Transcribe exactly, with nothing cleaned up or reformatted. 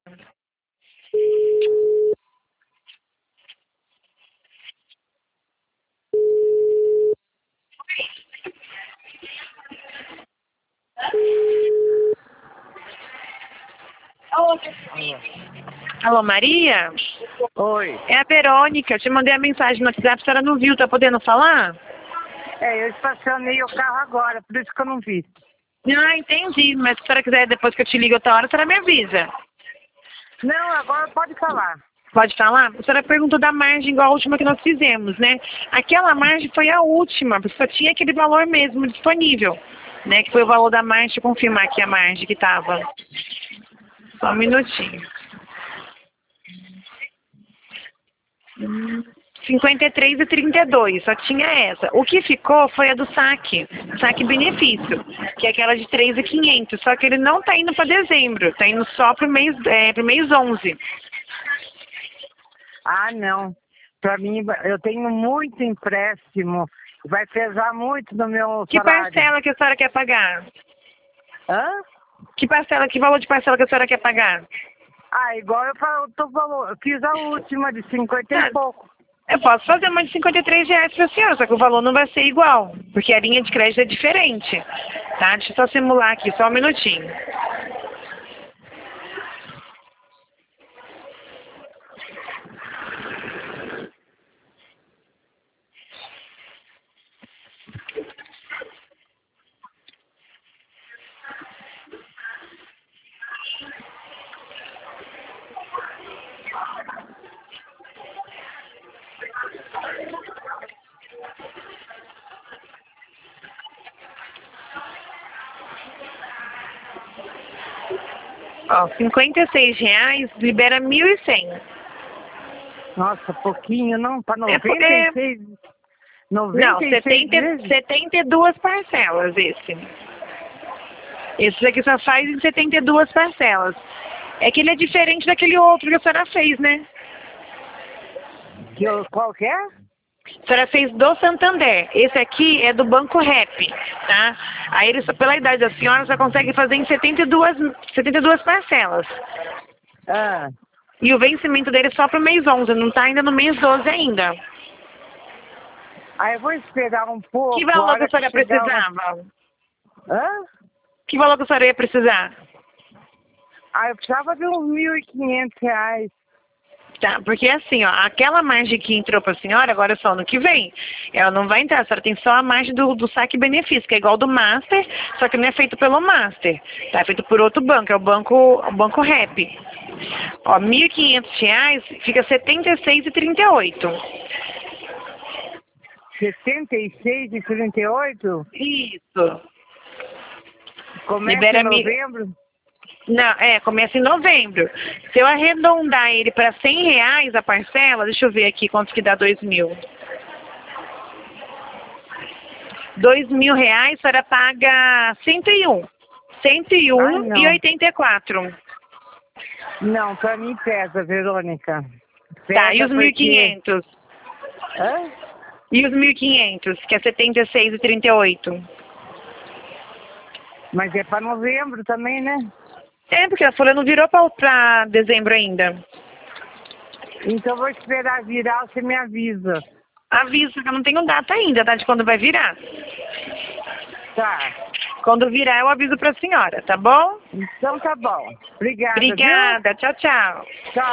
Alô. Alô, Maria? Oi. É a Verônica. Eu te mandei a mensagem no WhatsApp, a senhora não viu. Tá podendo falar? É, eu estacionei o carro agora, por isso que eu não vi. Ah, entendi. Mas se a senhora quiser, depois que eu te ligo outra hora, a senhora me avisa. Não, agora pode falar. Pode falar? A senhora perguntou da margem igual a última que nós fizemos, né? Aquela margem foi a última, porque só tinha aquele valor mesmo disponível, né? Que foi o valor da margem. Deixa eu confirmar aqui a margem que estava. Só um minutinho. cinquenta e três e trinta e dois, só tinha essa. O que ficou foi a do saque, saque benefício, que é aquela de três mil e quinhentos, só que ele não está indo para dezembro, está indo só para o mês, é, pro mês onze. Ah, não. Para mim, eu tenho muito empréstimo. Vai pesar muito no meu Que salário. parcela que a senhora quer pagar? Hã? Que parcela, que valor de parcela que a senhora quer pagar? Ah, igual eu, fa- eu, tô, falando, eu fiz a última de cinquenta Ah, e pouco. eu posso fazer uma de cinquenta e três reais para a senhora, só que o valor não vai ser igual, porque a linha de crédito é diferente, tá? Deixa eu só simular aqui, só um minutinho. Ó, cinquenta e seis reais libera mil e cem. Nossa, pouquinho, não? Para É, noventa e seis... não, noventa e seis setenta, vezes? setenta e duas parcelas esse. Esse aqui só faz em setenta e duas parcelas. É que ele é diferente daquele outro que a senhora fez, né? Que eu, qual que é? A senhora fez do Santander. Esse aqui é do Banco Rap, tá? Aí ele, só- pela idade da senhora, só consegue fazer em setenta e duas, setenta e duas parcelas. Ah, E o vencimento dele é só pro mês onze, não tá ainda no mês doze ainda. aí eu vou esperar um pouco. Que valor que hora a senhora chegar precisava? o- Hã? Que valor que a senhora ia precisar? Ah, eu precisava de uns mil e quinhentos reais. Tá, porque assim, ó, aquela margem que entrou para a senhora, agora é só ano que vem. Ela não vai entrar, a senhora tem só a margem do, do saque benefício, que é igual do Master, só que não é feito pelo Master. Tá, é feito por outro banco, é o banco, o banco Rap. Ó, mil e quinhentos reais fica setenta e seis e trinta e oito. setenta e seis e trinta e oito? Isso. Começa Libera em mil. novembro? Não, é, começa em novembro. Se eu arredondar ele para cem reais a parcela, deixa eu ver aqui quanto que dá dois mil. Dois mil reais, a senhora paga cento e um. Cento e Ah, um não. e oitenta e quatro. Não, pra mim pesa, Verônica. Pesa Tá, e os mil e quinhentos? porque... Hã? E os mil e quinhentos, que é setenta e seis e trinta e oito? Mas é pra novembro também, né? É, porque a folha não virou para dezembro ainda. Então eu vou esperar virar, você me avisa. Aviso que eu não tenho data ainda, tá? De quando vai virar. Tá. Quando virar, eu aviso pra senhora, tá bom? Então tá bom. Obrigada, Obrigada, tchau, tchau. viu? Tchau.